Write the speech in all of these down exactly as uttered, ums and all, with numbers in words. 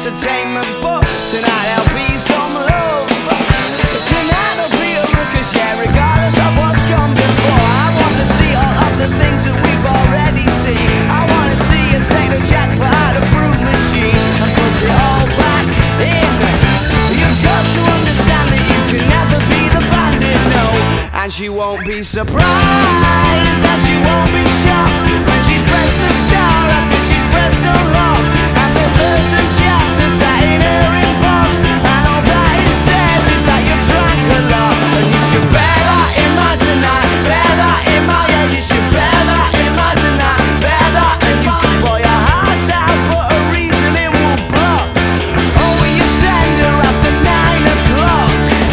entertainment, but tonight there'll be some love. Tonight there'll be a ruckus, yeah, regardless of what's gone before. I want to see all of the things that we've already seen. I want to see you take the jackpot out of fruit machine and put it all back in. You've got to understand that you can never be the bandit, no. And she won't be surprised, that she won't be shocked when she's pressed the star after she's pressed so long. And there's verse and chapter sat in her inbox, and all that it says is that you've drank a lot. And you should bear that in mind tonight, bear that in mind, yeah, you should bear that in mind tonight, bear that in mind. For your heart's out, but a reason it will block. Oh, when you send her after nine o'clock.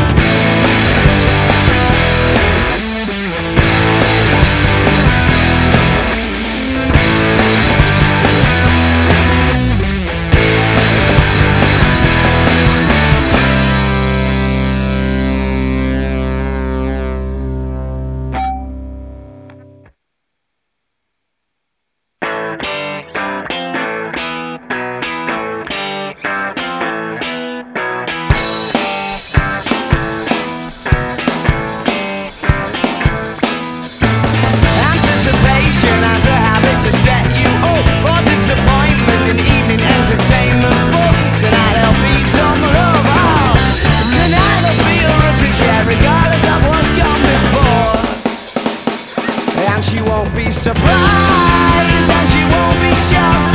Anticipation has a habit to set you up for disappointment in evening entertainment. But tonight there'll be some love. Oh, tonight there'll be a ruckus, yeah, regardless of what's gone before. And she won't be surprised, and she won't be shocked